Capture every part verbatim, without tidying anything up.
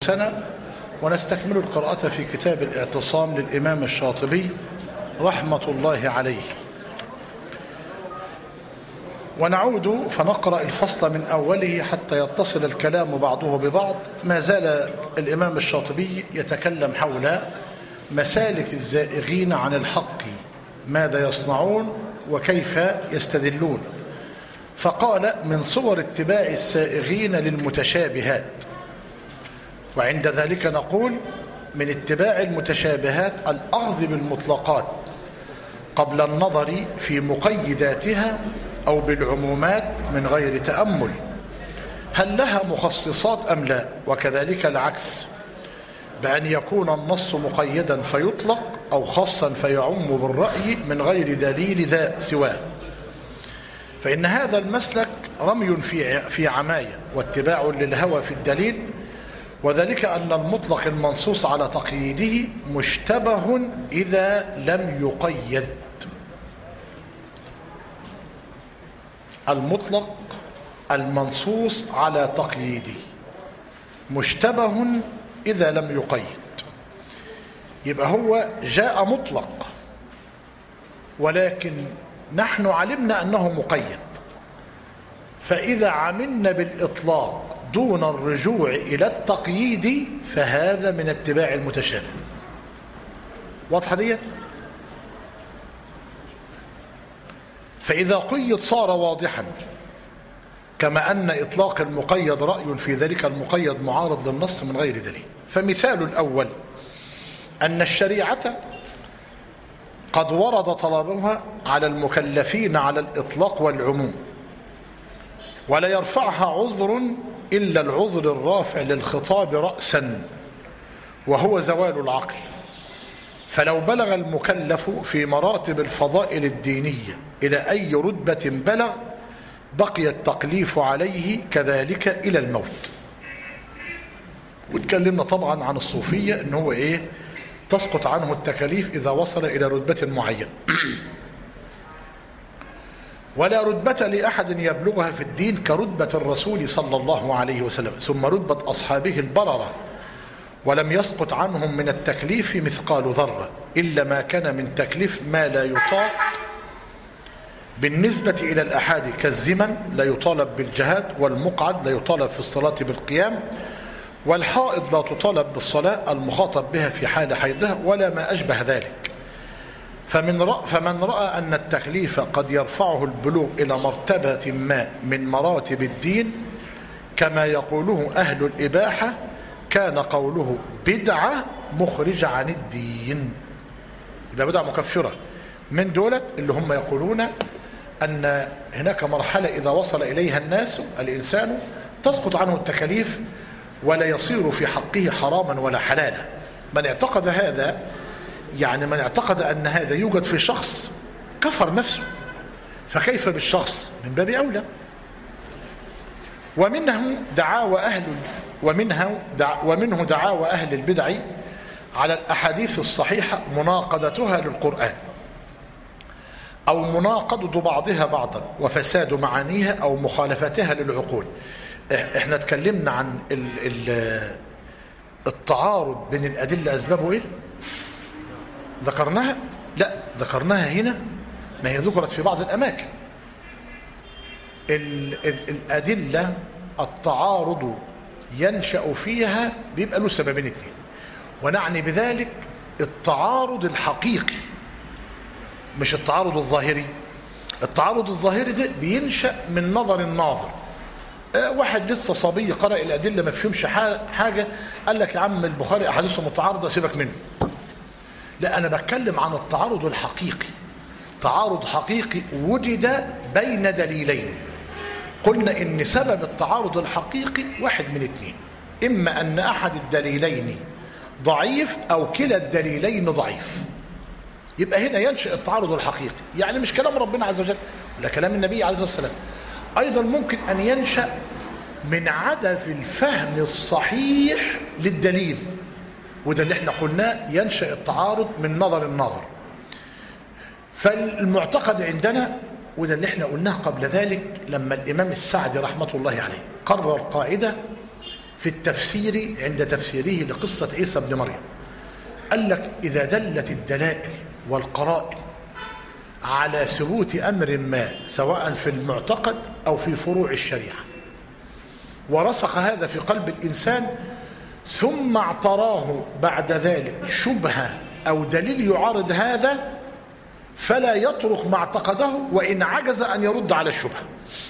سنة، ونستكمل القراءة في كتاب الاعتصام للإمام الشاطبي رحمة الله عليه. ونعود فنقرأ الفصل من أوله حتى يتصل الكلام بعضه ببعض. ما زال الإمام الشاطبي يتكلم حول مسالك الزائغين عن الحق، ماذا يصنعون وكيف يستدلون. فقال: من صور اتباع السائغين للمتشابهات. وعند ذلك نقول: من اتباع المتشابهات الأخذ بالمطلقات قبل النظر في مقيداتها أو بالعمومات من غير تأمل، هل لها مخصصات أم لا؟ وكذلك العكس، بأن يكون النص مقيدا فيطلق أو خاصا فيعم بالرأي من غير دليل ذا سواه. فإن هذا المسلك رمي في في عماية واتباع للهوى في الدليل، وذلك أن المطلق المنصوص على تقييده مشتبه إذا لم يقيد. المطلق المنصوص على تقييده مشتبه إذا لم يقيد. يبقى هو جاء مطلق، ولكن نحن علمنا أنه مقيد، فإذا عملنا بالإطلاق دون الرجوع إلى التقييد فهذا من اتباع المتشابه. واضحة ديت؟ فإذا قيد صار واضحا، كما أن إطلاق المقيد رأي في ذلك المقيد معارض للنص من غير دليل. فمثال الأول أن الشريعة قد ورد طلبها على المكلفين على الإطلاق والعموم، ولا يرفعها عذر إلا العذر الرافع للخطاب رأسا وهو زوال العقل. فلو بلغ المكلف في مراتب الفضائل الدينية إلى أي رتبة بلغ بقي التكليف عليه كذلك إلى الموت. واتكلمنا طبعا عن الصوفية إن هو إيه؟ تسقط عنه التكاليف إذا وصل إلى رتبة معينة. ولا رتبة لأحد يبلغها في الدين كرتبة الرسول صلى الله عليه وسلم، ثم رتبة أصحابه البررة، ولم يسقط عنهم من التكليف مثقال ذرة، إلا ما كان من تكليف ما لا يطاق بالنسبة إلى الأحاد، كالزمن لا يطالب بالجهاد، والمقعد لا يطالب في الصلاة بالقيام، والحائض لا تطالب بالصلاة المخاطب بها في حال حيضها، ولا ما أشبه ذلك. فمن رأى فمن رأى أن التكليف قد يرفعه البلوغ إلى مرتبة ما من مراتب الدين كما يقوله أهل الإباحة، كان قوله بدعة مخرج عن الدين. إذا بدعة مكفرة من دولة اللي هم يقولون أن هناك مرحلة إذا وصل إليها الناس الإنسان تسقط عنه التكاليف ولا يصير في حقه حراما ولا حلالا. من اعتقد هذا، يعني من اعتقد أن هذا يوجد في شخص، كفر نفسه، فكيف بالشخص؟ من باب أولى. ومنه دعاوى أهل ومنه دع ومنه دعاوى أهل البدع على الأحاديث الصحيحة مناقضتها للقرآن، أو مناقضة بعضها بعضا، وفساد معانيها أو مخالفتها للعقول. احنا اتكلمنا عن ال ال التعارض بين الأدلة أسبابه إيه؟ ذكرناها؟ لا، ذكرناها هنا، ما هي ذكرت في بعض الأماكن. ال ال الأدلة التعارض ينشأ فيها بيبقى له سببين اثنين، ونعني بذلك التعارض الحقيقي مش التعارض الظاهري. التعارض الظاهري ده بينشأ من نظر الناظر. اه واحد لسه صبي قرأ الأدلة ما فهمش حاجة، قال لك يا عم البخاري أحاديثه متعارضة سيبك منه. لا، أنا بتكلم عن التعارض الحقيقي. تعارض حقيقي وجد بين دليلين. قلنا إن سبب التعارض الحقيقي واحد من اثنين: إما أن أحد الدليلين ضعيف أو كلا الدليلين ضعيف. يبقى هنا ينشأ التعارض الحقيقي، يعني مش كلام ربنا عز وجل ولا كلام النبي عليه الصلاة والسلام. أيضا ممكن أن ينشأ من عدم الفهم الصحيح للدليل، وده اللي احنا قلناه ينشأ التعارض من نظر الناظر. فالمعتقد عندنا، وده اللي احنا قلناه قبل ذلك لما الإمام السعدي رحمة الله عليه قرر قاعدة في التفسير عند تفسيره لقصة عيسى بن مريم، قال لك إذا دلت الدلائل والقرائن على ثبوت أمر ما سواء في المعتقد أو في فروع الشريعة ورسخ هذا في قلب الإنسان ثم اعتراه بعد ذلك شبهة أو دليل يعارض هذا، فلا يترك ما اعتقده وإن عجز أن يرد على الشبهة.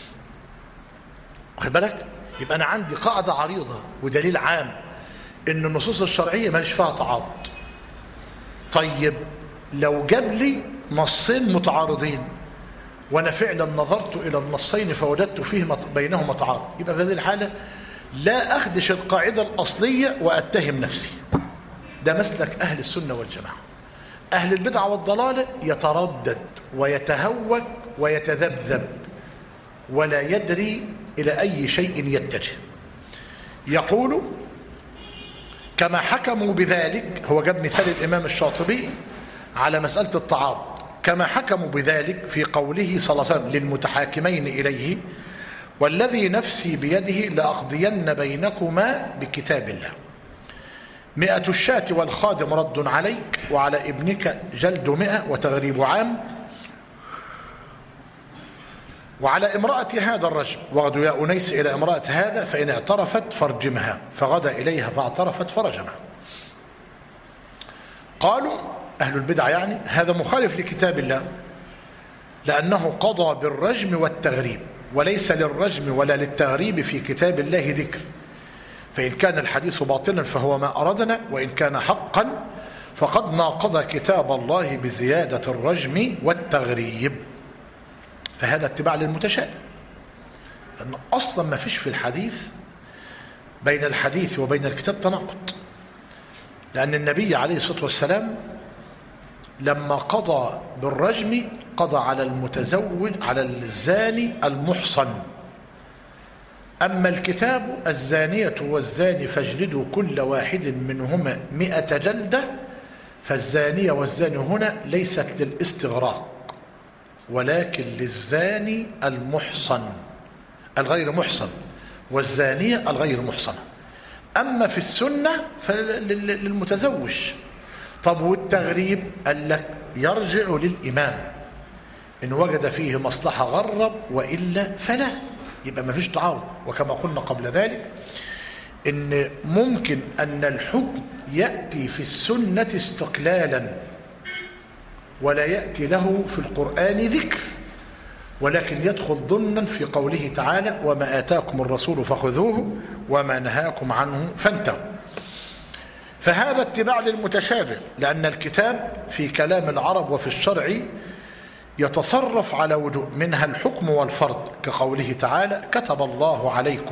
واخد بالك؟ يبقى أنا عندي قاعدة عريضة ودليل عام إن النصوص الشرعية مالش فيها تعارض. طيب لو جاب لي نصين متعارضين وأنا فعلا نظرت إلى النصين فوجدت فيه بينهما تعارض، يبقى في هذه الحالة لا أخدش القاعدة الأصلية وأتهم نفسي. ده مسلك أهل السنة والجماعة. أهل البدع والضلال يتردد ويتهوك ويتذبذب ولا يدري إلى أي شيء يتجه. يقول كما حكموا بذلك، هو جاب مثال الإمام الشاطبي على مسألة التعارض، كما حكموا بذلك في قوله صلى الله عليه وسلم للمتحاكمين إليه والذي نفسي بيده لأقضين بينكما بكتاب الله. مئة الشاة والخادم رد عليك وعلى ابنك جلد مئة وتغريب عام، وعلى امرأة هذا الرجل وغدوا يا أنيس إلى امرأة هذا فإن اعترفت فارجمها، فغدا إليها فاعترفت فرجمها. قالوا أهل البدع يعني هذا مخالف لكتاب الله لأنه قضى بالرجم والتغريب وليس للرجم ولا للتغريب في كتاب الله ذكر، فإن كان الحديث باطلا فهو ما أردنا، وإن كان حقا فقد ناقض كتاب الله بزيادة الرجم والتغريب. فهذا اتباع للمتشابه، لأن أصلا ما فيش في الحديث بين الحديث وبين الكتاب تناقض، لأن النبي عليه الصلاة والسلام لما قضى بالرجم قضى على المتزوج على الزاني المحصن. أما الكتاب الزانية والزاني فاجلدوا كل واحد منهما مئة جلدة، فالزانية والزاني هنا ليست للاستغراق ولكن للزاني المحصن الغير محصن والزانية الغير محصنة. أما في السنة فللمتزوج. طب والتغريب قال لك يرجع للإمام إن وجد فيه مصلحة غرب وإلا فلا، يبقى ما فيش تعارض. وكما قلنا قبل ذلك إن ممكن أن الحكم يأتي في السنة استقلالا ولا يأتي له في القرآن ذكر، ولكن يدخل ضمنا في قوله تعالى وما آتاكم الرسول فخذوه وما نهاكم عنه فانتهوا. فهذا اتباع للمتشابه، لأن الكتاب في كلام العرب وفي الشرع يتصرف على وجوه، منها الحكم والفرض كقوله تعالى كتب الله عليكم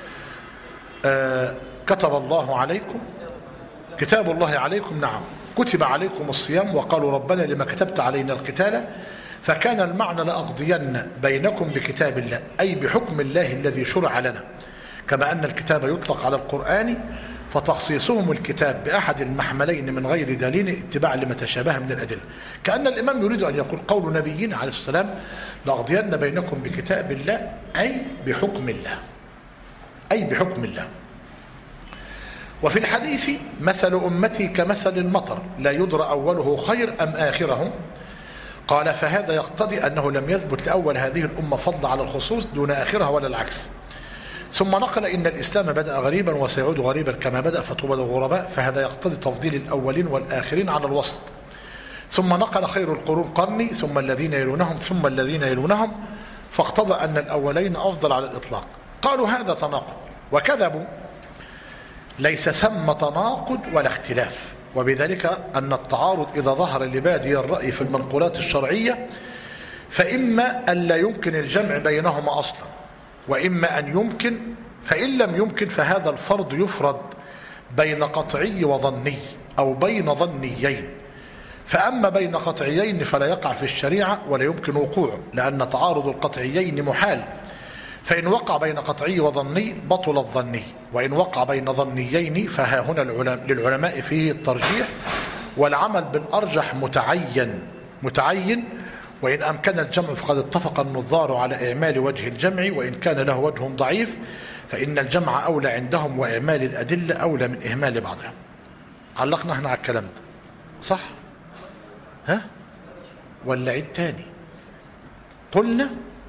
آه كتب الله عليكم كتاب الله عليكم، نعم كتب عليكم الصيام وقالوا ربنا لما كتبت علينا القتال، فكان المعنى لأقضين بينكم بكتاب الله أي بحكم الله الذي شرع لنا، كما أن الكتاب يطلق على القرآن، فتخصيصهم الكتاب بأحد المحملين من غير دليل اتباع لما تشابه من الأدلة. كأن الإمام يريد أن يقول قول نبينا عليه الصلاة والسلام لأقضين بينكم بكتاب الله أي بحكم الله أي بحكم الله. وفي الحديث مثل أمتي كمثل المطر لا يدرى أوله خير أم آخره، قال فهذا يقتضي أنه لم يثبت لأول هذه الأمة فضل على الخصوص دون آخرها ولا العكس. ثم نقل إن الإسلام بدأ غريبا وسيعود غريبا كما بدأ فطوبى للغرباء، فهذا يقتضي تفضيل الأولين والآخرين على الوسط. ثم نقل خير القرون قرني ثم الذين يلونهم ثم الذين يلونهم، فاقتضى أن الأولين أفضل على الإطلاق. قالوا هذا تناقض وكذبوا، ليس ثم تناقض ولا اختلاف، وبذلك أن التعارض إذا ظهر لبادي الرأي في المنقولات الشرعية فإما أن لا يمكن الجمع بينهما أصلا، وإما أن يمكن، فإن لم يمكن فهذا الفرض يفرض بين قطعي وظني أو بين ظنيين. فأما بين قطعيين فلا يقع في الشريعة ولا يمكن وقوعه، لأن تعارض القطعيين محال، فإن وقع بين قطعي وظني بطل الظني، وإن وقع بين ظنيين فها هنا للعلماء فيه الترجيح، والعمل بالأرجح متعين متعين وإن أمكن الجمع فقد اتفق النظار على إعمال وجه الجمع وإن كان له وجه ضعيف، فإن الجمع أولى عندهم وإعمال الأدلة أولى من إهمال بعضها. علقنا احنا على الكلام ده صح؟ ها؟ ولا عيد تاني؟ قلنا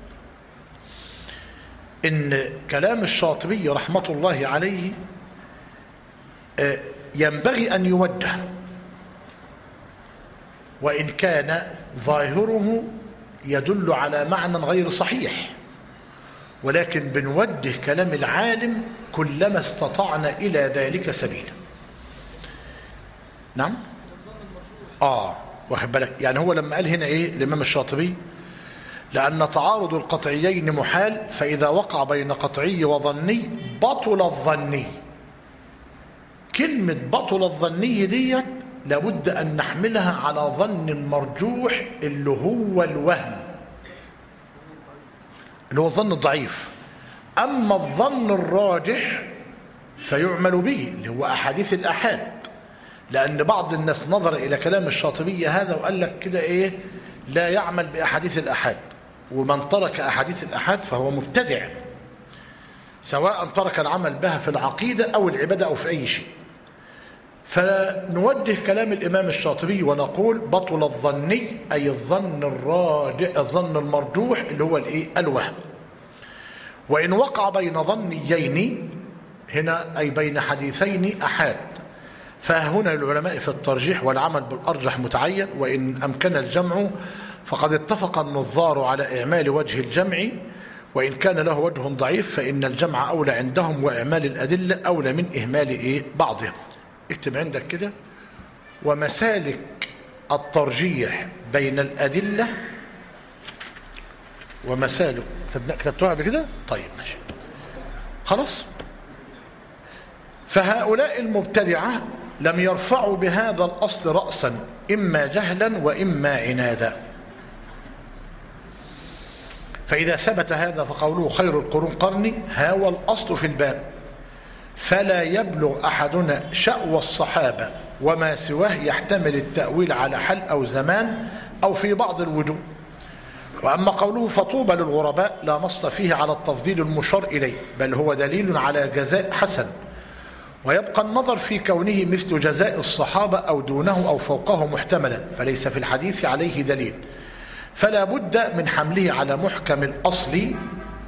إن كلام الشاطبي رحمة الله عليه ينبغي أن يوجه، وإن كان ظاهره يدل على معنى غير صحيح، ولكن بنوجه كلام العالم كلما استطعنا إلى ذلك سبيلا. نعم آه واخد بالك، يعني هو لما قال هنا إيه الإمام الشاطبي؟ لأن تعارض القطعيين محال، فإذا وقع بين قطعي وظني بطل الظني. كلمة بطل الظني ديت لابد أن نحملها على ظن مرجوح اللي هو الوهم، اللي هو الظن الضعيف. أما الظن الراجح فيعمل به، اللي هو أحاديث الآحاد، لأن بعض الناس نظر إلى كلام الشاطبي هذا وقال لك كده إيه لا يعمل بأحاديث الآحاد، ومن ترك أحاديث الآحاد فهو مبتدع، سواء ترك العمل بها في العقيدة أو العبادة أو في أي شيء. فنوجه كلام الإمام الشاطبي ونقول بطل الظني أي الظن الراجح، الظن المرجوح اللي هو الإيه الوهم. وإن وقع بين ظنيين هنا أي بين حديثين أحاد، فهنا العلماء في الترجيح والعمل بالأرجح متعين، وإن أمكن الجمع فقد اتفق النظار على إعمال وجه الجمع، وإن كان له وجه ضعيف فإن الجمع أولى عندهم وإعمال الأدلة أولى من إهمال إيه بعضهم. اكتب عندك كده ومسالك الترجيح بين الأدلة ومسالك، كتبتوها قبل كده؟ طيب ماشي خلاص. فهؤلاء المبتدعة لم يرفعوا بهذا الأصل رأسا، إما جهلا وإما عنادا. فإذا ثبت هذا فقوله خير القرون قرني هو الأصل في الباب، فلا يبلغ أحدنا شأوى الصحابة وما سواه يحتمل التأويل على حل أو زمان أو في بعض الوجوه. وأما قوله فطوبى للغرباء لا نص فيه على التفضيل المشار إليه، بل هو دليل على جزاء حسن، ويبقى النظر في كونه مثل جزاء الصحابة أو دونه أو فوقه محتملا، فليس في الحديث عليه دليل، فلا بد من حمله على محكم الأصل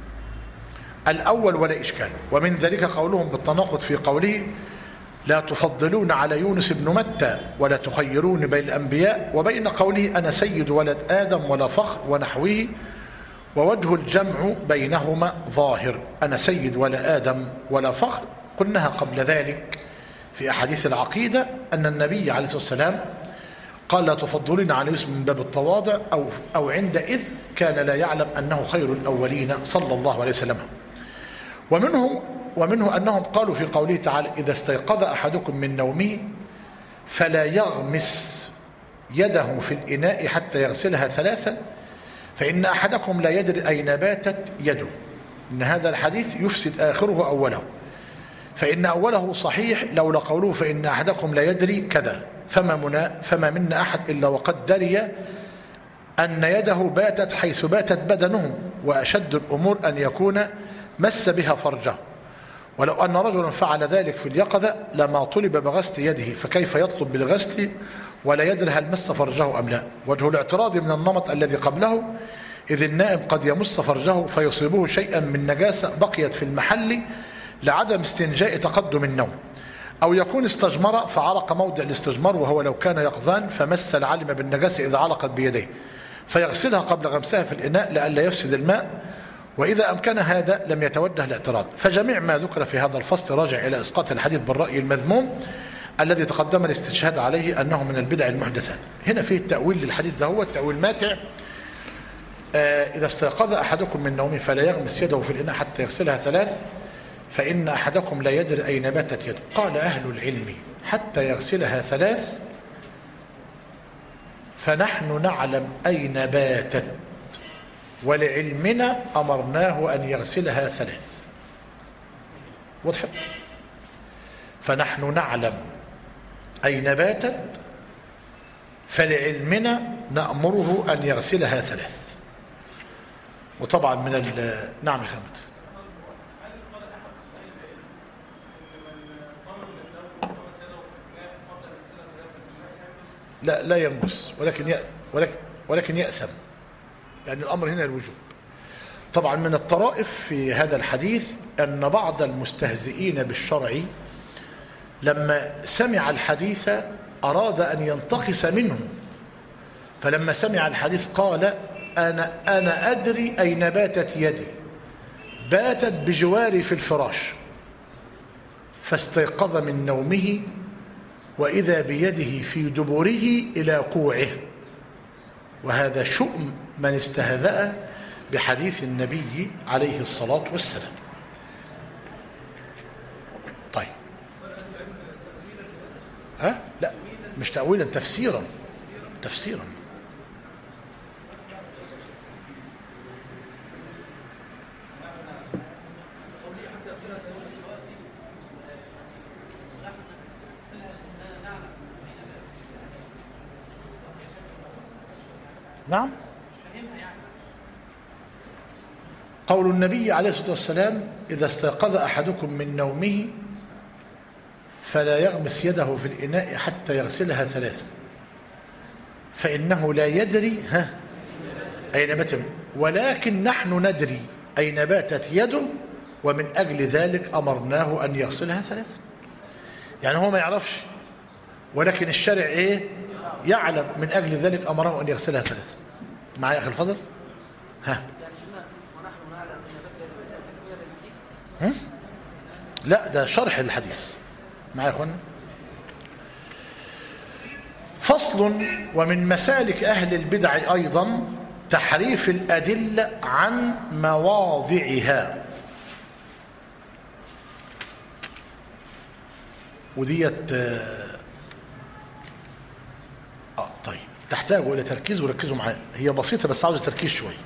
الأول ولا إشكال. ومن ذلك قولهم بالتناقض في قوله لا تفضلون على يونس بن متى ولا تخيرون بين الأنبياء، وبين قوله أنا سيد ولد آدم ولا فخر ونحوه، ووجه الجمع بينهما ظاهر، أنا سيد ولا آدم ولا فخر. قلناها قبل ذلك في أحاديث العقيدة أن النبي عليه الصلاة والسلام قال لا تفضلين على يوسف من باب التواضع، أو, أو عندئذ كان لا يعلم أنه خير الأولين صلى الله عليه وسلم. ومنهم ومنه أنهم قالوا في قوله تعالى إذا استيقظ أحدكم من نومه فلا يغمس يده في الإناء حتى يغسلها ثلاثا، فإن أحدكم لا يدري أين باتت يده. إن هذا الحديث يفسد آخره أوله، فإن أوله صحيح لولا قوله فإن أحدكم لا يدري كذا، فما, منا فما منا أحد إلا وقد دري أن يده باتت حيث باتت بدنه، وأشد الأمور أن يكون مس بها فرجه، ولو أن رجلا فعل ذلك في اليقظة لما طلب بغسل يده، فكيف يطلب بالغسل ولا يدري هل مس فرجه أم لا. وجه الاعتراض من النمط الذي قبله، إذ النائم قد يمس فرجه فيصيبه شيئا من نجاسة بقيت في المحل لعدم استنجاء تقدم النوم، أو يكون استجمر فعلق موضع الاستجمار وهو لو كان يقظان فمس العلم بالنجاسة إذا علقت بيديه، فيغسلها قبل غمسها في الإناء لئلا يفسد الماء، وإذا أمكن هذا لم يتوجه الاعتراض. فجميع ما ذكر في هذا الفصل راجع إلى إسقاط الحديث بالرأي المذموم الذي تقدم الاستشهاد عليه أنه من البدع المحدثات. هنا فيه التأويل للحديث ده، هو التأويل ماتع. آه إذا استيقظ أحدكم من نومه فلا يغمس يده في الإناء حتى يغسلها ثلاث، فإن أحدكم لا يدري أين باتت يده. قال أهل العلم حتى يغسلها ثلاث، فنحن نعلم أين باتت، ولعلمنا أمرناه أن يغسلها ثلاث. وضحت؟ فنحن نعلم أين باتت، فلعلمنا نأمره أن يغسلها ثلاث. وطبعا من ال نعم يا خالد. لا لا ينقص، ولكن يأ ولكن ولكن يأثم، يعني الأمر هنا الوجوب. طبعا من الطرائف في هذا الحديث أن بعض المستهزئين بالشرع لما سمع الحديث أراد أن ينتقص منه، فلما سمع الحديث قال أنا, أنا أدري أين باتت يدي، باتت بجواري في الفراش، فاستيقظ من نومه وإذا بيده في دبره إلى كوعه. وهذا شؤم من استهزأ بحديث النبي عليه الصلاة والسلام. طيب ها؟ لا مش تأويلا، تفسيرا، تفسيرا. نعم. قول النبي عليه الصلاة والسلام إذا استيقظ أحدكم من نومه فلا يغمس يده في الإناء حتى يغسلها ثلاثا فإنه لا يدري ها أين باتت، ولكن نحن ندري أين باتت يده ومن أجل ذلك أمرناه أن يغسلها ثلاثا. يعني هو ما يعرفش، ولكن الشرع إيه؟ يعلم، من أجل ذلك أمره أن يغسلها ثلاثا. معي أخي الفضل؟ ها؟ هم؟ لا ده شرح الحديث. معي يا أخوانا؟ فصل. ومن مسالك أهل البدع أيضا تحريف الأدلة عن مواضعها، وديت آه طيب تحتاج إلى تركيز، وركزوا معايا، هي بسيطة بس عاوزة تركيز شوية.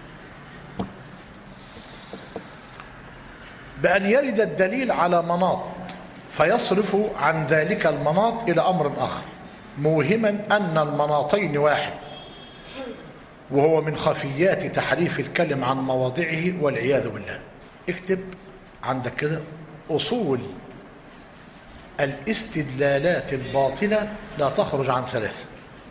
بأن يرد الدليل على مناط فيصرف عن ذلك المناط إلى أمر آخر، موهما أن المناطين واحد، وهو من خفيات تحريف الكلم عن مواضعه والعياذ بالله. اكتب عندك كده أصول الاستدلالات الباطلة لا تخرج عن ثلاثة.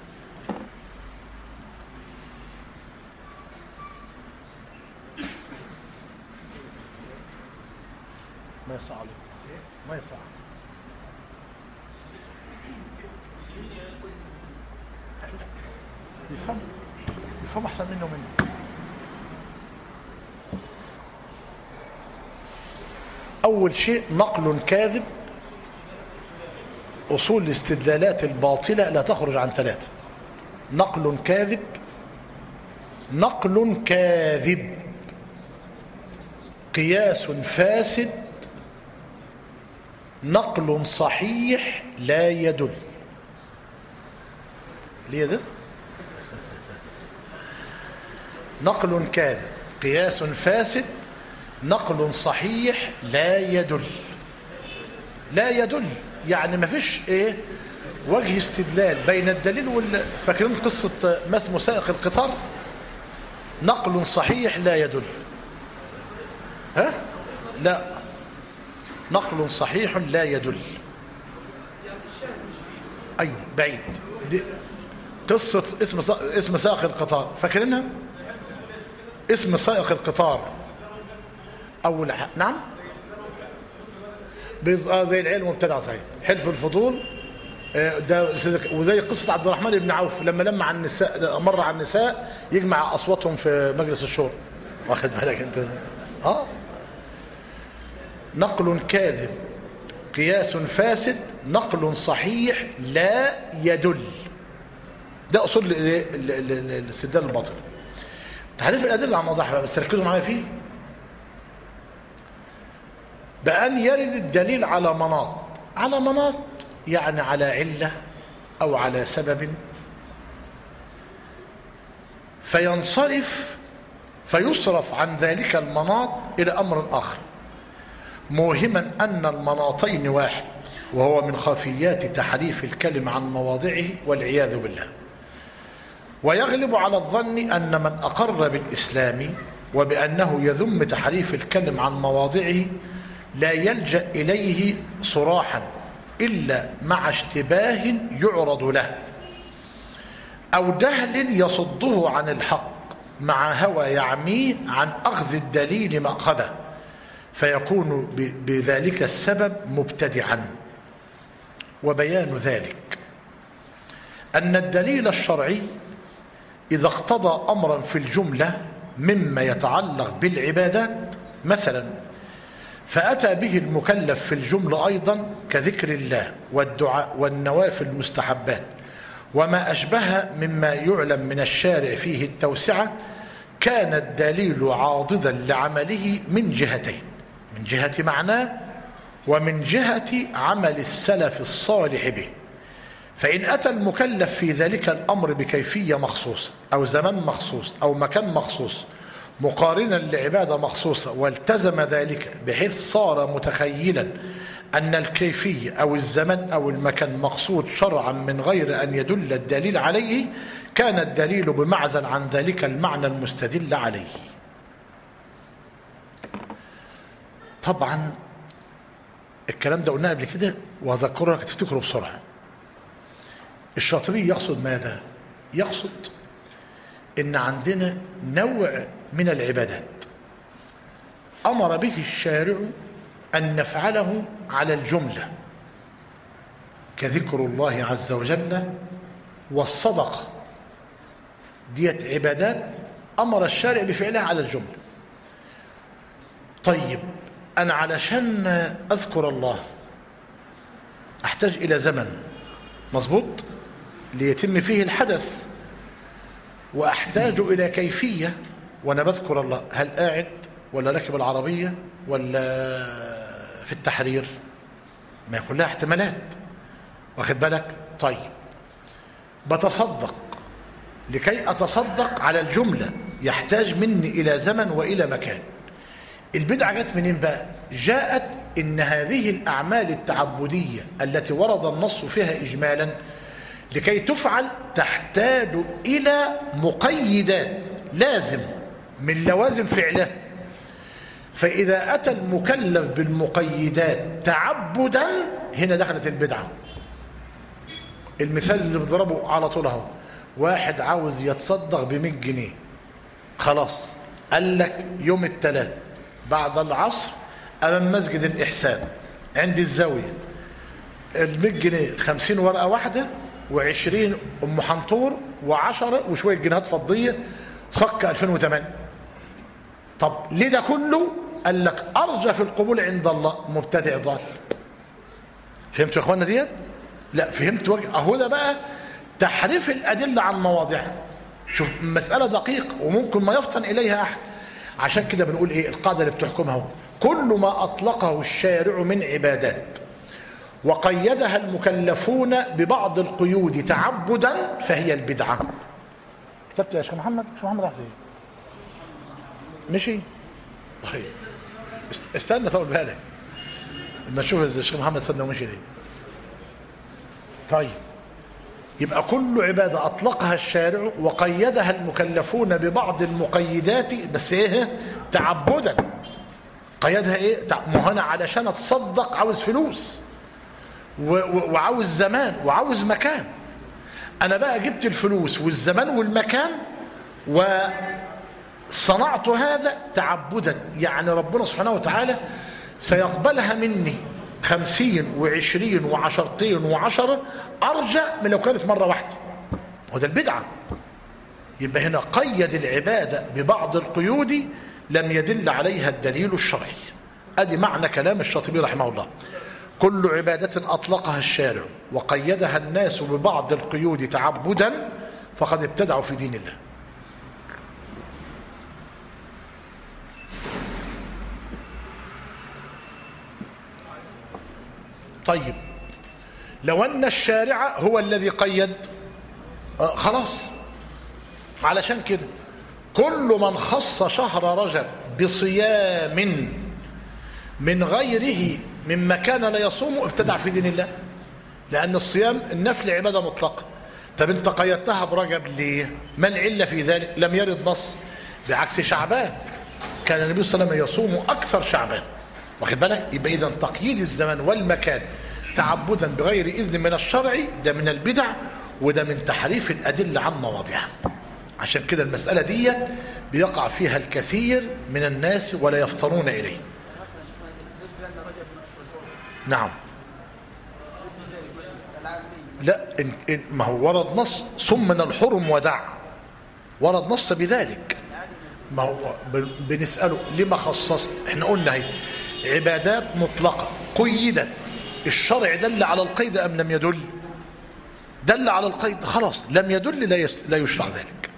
ما يصح عليك، ما يصح. يفهم يفهم أحسن منه منه. أول شيء نقل كاذب. أصول الاستدلالات الباطلة لا تخرج عن ثلاثة: نقل كاذب، نقل كاذب، قياس فاسد، نقل صحيح لا يدل. ليه ده؟ نقل كاذب، قياس فاسد، نقل صحيح لا يدل. لا يدل يعني ما فيش ايه وجه استدلال بين الدليل وال... فاكرين قصة ما اسمه سائق القطار؟ نقل صحيح لا يدل. ها؟ لا، نقل صحيح لا يدل. ايوه بعيد. دي قصة اسم اسم سائق القطار، فاكرينها؟ اسم سائق القطار اول ح... نعم بيز... آه زي العلم مبتدع صحيح، حلف الفضول. آه ده وزي قصة عبد الرحمن بن عوف لما لما عن النساء، مر على النساء يجمع اصواتهم في مجلس الشورى. واخد بالك انت؟ اه نقل كاذب، قياس فاسد، نقل صحيح لا يدل. ده اصول الاستدلال الباطل. تحريف الادله عن موضوعها، بس ركزوا معايا فيه. بأن يرد الدليل على مناط، على مناط يعني على علة أو على سبب، فينصرف فيصرف عن ذلك المناط إلى أمر آخر، موهما أن المناطين واحد، وهو من خفيات تحريف الكلم عن مواضعه والعياذ بالله. ويغلب على الظن أن من أقر بالإسلام وبأنه يذم تحريف الكلم عن مواضعه لا يلجأ إليه صراحا إلا مع اشتباه يعرض له، أو جهل يصده عن الحق مع هوى يعميه عن أخذ الدليل مأخذه، فيكون بذلك السبب مبتدعا. وبيان ذلك أن الدليل الشرعي إذا اقتضى أمرا في الجملة مما يتعلق بالعبادات مثلا، فأتى به المكلف في الجملة أيضا كذكر الله والدعاء والنوافل المستحبات وما أشبه مما يعلم من الشارع فيه التوسعة، كان الدليل عاضدا لعمله من جهتين، من جهة معناه ومن جهة عمل السلف الصالح به. فإن أتى المكلف في ذلك الأمر بكيفية مخصوصة أو زمان مخصوص أو مكان مخصوص مقارنا لعبادة مخصوصة والتزم ذلك بحيث صار متخيلا أن الكيفية أو الزمان أو المكان مقصود شرعا من غير أن يدل الدليل عليه، كان الدليل بمعزل عن ذلك المعنى المستدل عليه. طبعا الكلام ده قلناه قبل كده وأذكره لك تفتكره بسرعة. الشاطبي يقصد ماذا؟ يقصد إن عندنا نوع من العبادات أمر به الشارع أن نفعله على الجملة كذكر الله عز وجل والصدقة، ديت عبادات أمر الشارع بفعلها على الجملة. طيب أنا علشان أذكر الله أحتاج إلى زمن مظبوط ليتم فيه الحدث، وأحتاج إلى كيفية وأنا بذكر الله، هل قاعد ولا راكب العربية ولا في التحرير؟ ما كلها احتمالات، واخد بالك؟ طيب بتصدق، لكي أتصدق على الجملة يحتاج مني إلى زمن وإلى مكان. البدعة جت منين بقى؟ جاءت إن هذه الأعمال التعبدية التي ورد النص فيها إجمالا لكي تفعل تحتاج إلى مقيدات لازم من لوازم فعله. فإذا أتى المكلف بالمقيدات تعبدا هنا دخلت البدعة. المثال اللي بضربه على طول اهو، واحد عاوز يتصدق بمية جنيه، خلاص قال لك يوم الثلاث بعد العصر أمام مسجد الإحسان عند الزاوية، المية جنيه خمسين ورقة واحدة وعشرين أم حنطور وعشرة وشوية جنيهات فضية صك ألفين وثمانية. طب ليه ده كله؟ قال لك أرجى في القبول عند الله مبتدع ضال. فهمتوا يا اخوانا ديت؟ لا فهمت وجه اهو ده بقى تحريف الأدلة عن مواضعها. شوف مسألة دقيقة وممكن ما يفطن إليها أحد. عشان كده بنقول إيه القاعدة اللي بتحكمها هو كل ما أطلقه الشارع من عبادات وقيدها المكلفون ببعض القيود تعبدا فهي البدعة. كتبت يا شيخ محمد؟ شيخ محمد راح فين؟ مشي؟ طيب استنى طول بالك لما تشوف الشيخ محمد صدق ومشي ليه. طيب يبقى كل عبادة أطلقها الشارع وقيدها المكلفون ببعض المقيدات بس إيه؟ تعبدا. قيدها إيه؟ ما هنا علشان أتصدق عاوز فلوس وعاوز زمان وعاوز مكان. أنا بقى جبت الفلوس والزمان والمكان وصنعت هذا تعبدا، يعني ربنا سبحانه وتعالى سيقبلها مني خمسين وعشرين وعشرتين وعشرة أرجى من لو كانت مرة واحدة. وده البدعة. يبقى هنا قيد العبادة ببعض القيود لم يدل عليها الدليل الشرعي. أدي معنى كلام الشاطبي رحمه الله. كل عبادة أطلقها الشارع وقيدها الناس ببعض القيود تعبدا فقد ابتدعوا في دين الله. طيب لو أن الشارع هو الذي قيد آه خلاص، علشان كده كل من خص شهر رجب بصيام من غيره مما كان لا يصومه ابتدع في دين الله، لأن الصيام النفل عبادة مطلقة. طب انت قيدتها برجب ليه؟ ما العلة في ذلك؟ لم يرد نص. بعكس شعبان كان النبي صلى الله عليه وسلم يصوم أكثر شعبان، واخد بالك؟ يبقى إذا تقييد الزمان والمكان تعبدا بغير إذن من الشرع ده من البدع، وده من تحريف الأدلة عن مواضعها. عشان كده المسألة دي بيقع فيها الكثير من الناس ولا يفطنون إليه. نعم. لا، ما هو ورد نص ثم الحرم ودع، ورد نص بذلك. ما هو بنسأله لما خصصت؟ احنا قلنا هي عبادات مطلقة قيدت، الشرع دل على القيد أم لم يدل؟ دل على القيد، خلاص لم يدل لا يشرع ذلك.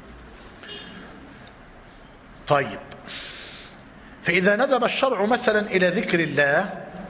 طيب، فإذا ندب الشرع مثلا إلى ذكر الله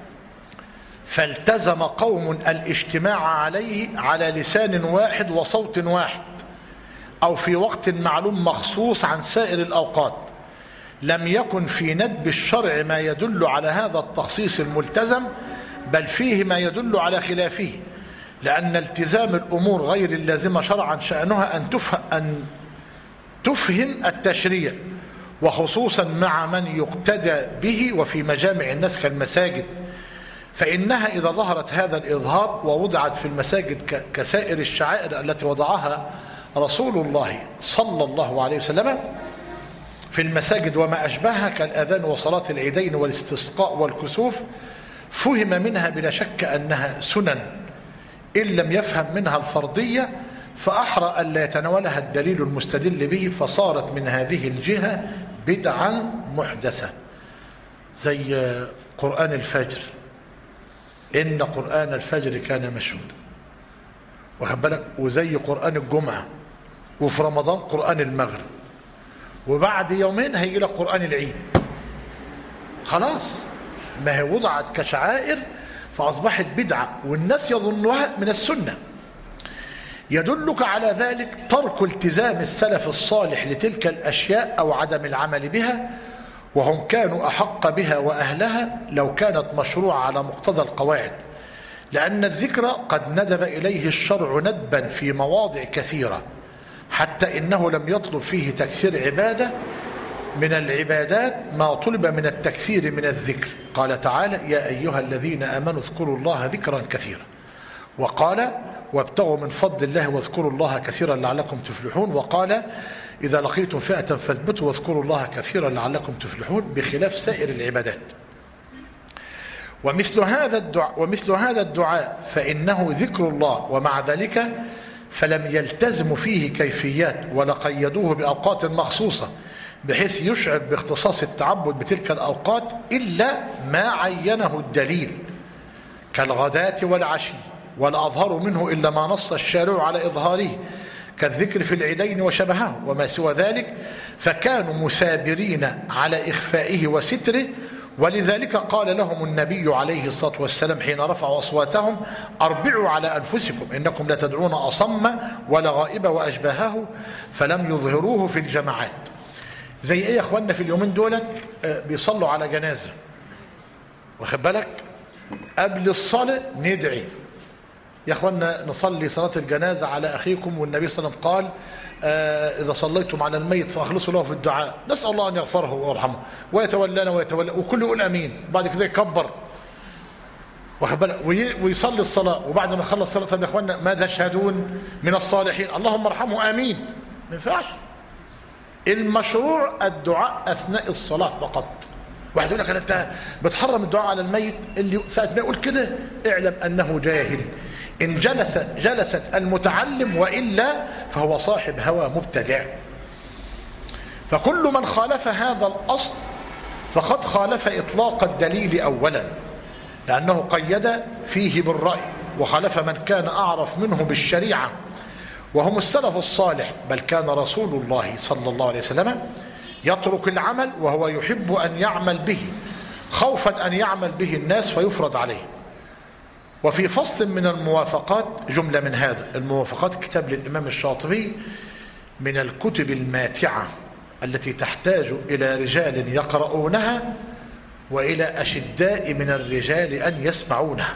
فالتزم قوم الاجتماع عليه على لسان واحد وصوت واحد أو في وقت معلوم مخصوص عن سائر الأوقات، لم يكن في ندب الشرع ما يدل على هذا التخصيص الملتزم، بل فيه ما يدل على خلافه، لأن التزام الأمور غير اللازمة شرعا شأنها أن تفهم, أن تفهم التشريع، وخصوصا مع من يقتدى به وفي مجامع الناس كالمساجد، فإنها إذا ظهرت هذا الإظهار ووضعت في المساجد كسائر الشعائر التي وضعها رسول الله صلى الله عليه وسلم في المساجد وما أشبهها كالأذان وصلاة العيدين والاستسقاء والكسوف، فهم منها بلا شك أنها سنن إن لم يفهم منها الفرضية، فأحرى أن لا يتناولها الدليل المستدل به، فصارت من هذه الجهة بدعا محدثة. زي قرآن الفجر، إن قرآن الفجر كان مشهودا، واخد بالك، وزي قرآن الجمعة، وفي رمضان قرآن المغرب، وبعد يومين هيجي لك قرآن العيد. خلاص، ما هي وضعت كشعائر فأصبحت بدعة والناس يظنها من السنة. يدلك على ذلك ترك التزام السلف الصالح لتلك الأشياء أو عدم العمل بها، وهم كانوا أحق بها وأهلها لو كانت مشروعة على مقتضى القواعد، لأن الذكر قد ندب إليه الشرع ندبا في مواضع كثيرة، حتى إنه لم يطلب فيه تكسير عبادة من العبادات ما طلب من التكسير من الذكر. قال تعالى: يا أيها الذين آمنوا اذكروا الله ذكرا كثيرا، وقال: وابتغوا من فضل الله واذكروا الله كثيرا لعلكم تفلحون، وقال: إذا لقيتم فئة فاثبتوا واذكروا الله كثيرا لعلكم تفلحون، بخلاف سائر العبادات. ومثل هذا الدعاء ومثل هذا الدعاء فإنه ذكر الله، ومع ذلك فلم يلتزموا فيه كيفيات ولا قيدوه بأوقات مخصوصة بحيث يشعر باختصاص التعبد بتلك الأوقات إلا ما عينه الدليل كالغداة والعشي، ولا أظهر منه إلا ما نص الشارع على إظهاره كالذكر في العيدين وشبهه، وما سوى ذلك فكانوا مثابرين على إخفائه وستره. ولذلك قال لهم النبي عليه الصلاة والسلام حين رفعوا أصواتهم: أربعوا على أنفسكم إنكم لا تدعون أصم ولا غائب وأشباهه، فلم يظهروه في الجماعات. زي إيه يا أخوانا في اليومين دولت بيصلوا على جنازة، واخد بالك، قبل الصلاة ندعي يا أخوانا نصلي صلاة الجنازة على أخيكم، والنبي صلى الله عليه وسلم قال: آه إذا صليتم على الميت فأخلصوا له في الدعاء، نسأل الله أن يغفره ويرحمه ويتولانا ويتولى، وكل يقول أمين، بعد كده يكبر واخد بالك ويصلي الصلاة، وبعد ما يخلص الصلاة: طب يا أخوانا ماذا تشهدون من الصالحين؟ اللهم ارحمه آمين. ما ينفعش. المشروع الدعاء أثناء الصلاة فقط. واحد يقول لك: أنت بتحرم الدعاء على الميت، اللي ساعة ما يقول كده اعلم أنه جاهل، إن جلس جلست المتعلم، وإلا فهو صاحب هوى مبتدع. فكل من خالف هذا الأصل فقد خالف إطلاق الدليل أولا، لأنه قيد فيه بالرأي، وخالف من كان أعرف منه بالشريعة وهم السلف الصالح، بل كان رسول الله صلى الله عليه وسلم يترك العمل وهو يحب أن يعمل به خوفا أن يعمل به الناس فيفرض عليه. وفي فصل من الموافقات جملة من هذا الموافقات، كتاب للإمام الشاطبي من الكتب الماتعة التي تحتاج إلى رجال يقرؤونها وإلى أشداء من الرجال أن يسمعونها.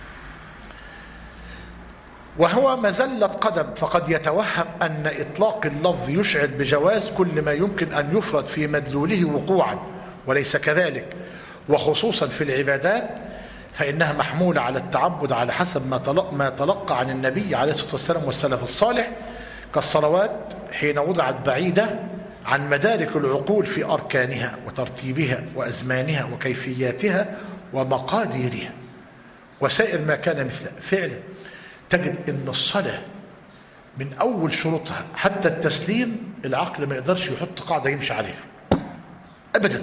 وهو مزلة قدم، فقد يتوهم أن إطلاق اللفظ يشعر بجواز كل ما يمكن أن يفرد في مدلوله وقوعا، وليس كذلك، وخصوصا في العبادات، فإنها محمولة على التعبد على حسب ما تلقى, ما تلقى عن النبي عليه الصلاة والسلام والسلف الصالح، كالصلوات حين وضعت بعيدة عن مدارك العقول في أركانها وترتيبها وأزمانها وكيفياتها ومقاديرها وسائر ما كان مثل فعلا. تجد أن الصلاة من أول شروطها حتى التسليم العقل ما يقدرش يحط قاعدة يمشي عليها أبدا.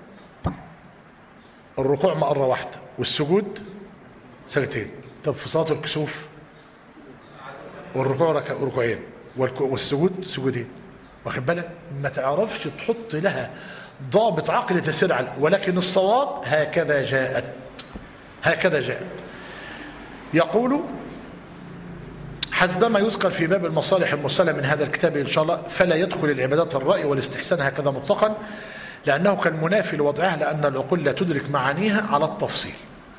الركوع مرة واحدة والسجود سجدتين. طب في صلاة الكسوف والركوع ركوعين والسجود سجودين، واخد بالك؟ ما تعرفش تحط لها ضابط عقل تسير عليه، ولكن الصواب هكذا جاءت هكذا جاءت. يقول حسبما يذكر في باب المصالح المرسلة من هذا الكتاب إن شاء الله، فلا يدخل العبادات الرأي والاستحسان هكذا مطلقا، لأنه كالمنافي لوضعها، لأن العقول لا تدرك معانيها على التفصيل.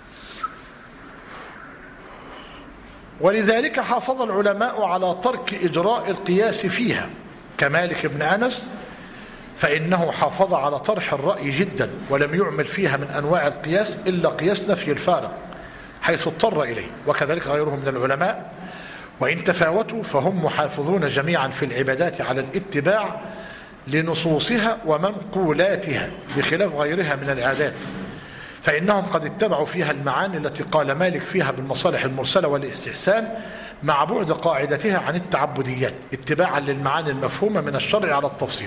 ولذلك حافظ العلماء على ترك إجراء القياس فيها كمالك بن أنس، فإنه حافظ على طرح الرأي جدا ولم يعمل فيها من أنواع القياس إلا قياس نفي الفارق حيث اضطر إليه، وكذلك غيرهم من العلماء. وإن تفاوتوا فهم محافظون جميعا في العبادات على الاتباع لنصوصها ومنقولاتها بخلاف غيرها من العادات، فإنهم قد اتبعوا فيها المعاني التي قال مالك فيها بالمصالح المرسلة والاستحسان مع بعد قاعدتها عن التعبديات اتباعا للمعاني المفهومة من الشرع على التفصيل.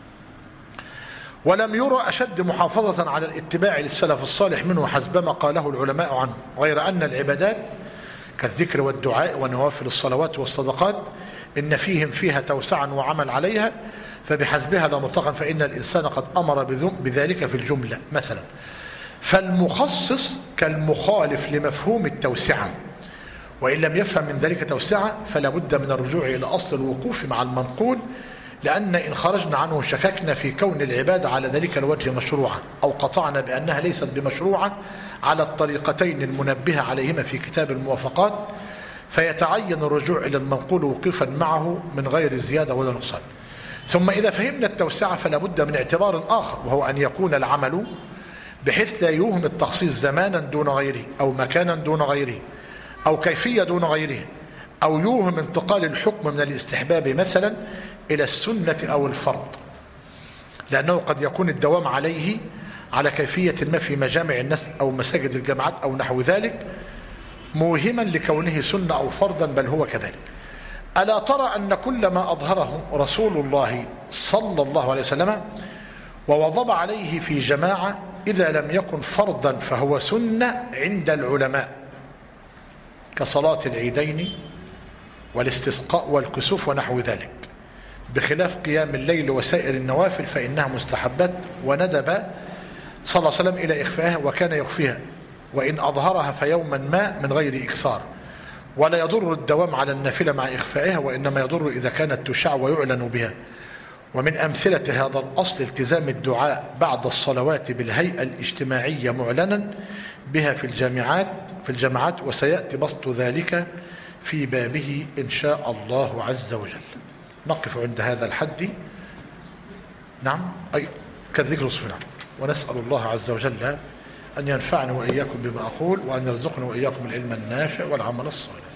ولم يرى أشد محافظة على الاتباع للسلف الصالح منه حسبما قاله العلماء عنه، غير أن العبادات كالذكر والدعاء ونوافل الصلوات والصدقات إن فيهم فيها توسعا وعمل عليها، فبحسبها لا مطلقا، فإن الإنسان قد أمر بذلك في الجملة مثلا. فالمخصص كالمخالف لمفهوم التوسعة، وإن لم يفهم من ذلك توسعة فلا بد من الرجوع إلى أصل الوقوف مع المنقول، لأن إن خرجنا عنه شككنا في كون العبادة على ذلك الوجه مشروعة، أو قطعنا بأنها ليست بمشروعة على الطريقتين المنبهة عليهما في كتاب الموافقات، فيتعين الرجوع إلى المنقول وقوفا معه من غير زيادة ولا نقصان. ثم إذا فهمنا التوسعة فلا بد من اعتبار آخر، وهو أن يكون العمل بحيث لا يوهم التخصيص زمانا دون غيره أو مكانا دون غيره أو كيفية دون غيره، أو يوهم انتقال الحكم من الاستحباب مثلا إلى السنة أو الفرض، لأنه قد يكون الدوام عليه على كيفية ما في مجامع الناس أو مساجد الجامعات أو نحو ذلك موهما لكونه سنة أو فرضا، بل هو كذلك. ألا ترى أن كل ما أظهره رسول الله صلى الله عليه وسلم ووظب عليه في جماعة إذا لم يكن فرضا فهو سنة عند العلماء، كصلاة العيدين والاستسقاء والكسوف ونحو ذلك، بخلاف قيام الليل وسائر النوافل فإنها مستحبات، وندب صلى الله عليه وسلم إلى إخفائها وكان يخفيها، وإن أظهرها فيوما ما من غير إكثار. ولا يضر الدوام على النافلة مع إخفائها، وإنما يضر إذا كانت تشاع ويعلن بها. ومن أمثلة هذا الأصل التزام الدعاء بعد الصلوات بالهيئة الاجتماعية معلنا بها في الجامعات في الجامعات وسيأتي بسط ذلك في بابه إن شاء الله عز وجل. نقف عند هذا الحد. نعم أي كالذكر وصفنا. ونسأل الله عز وجل أن ينفعني وإياكم بما أقول، وأن يرزقنا وإياكم العلم النافع والعمل الصالح.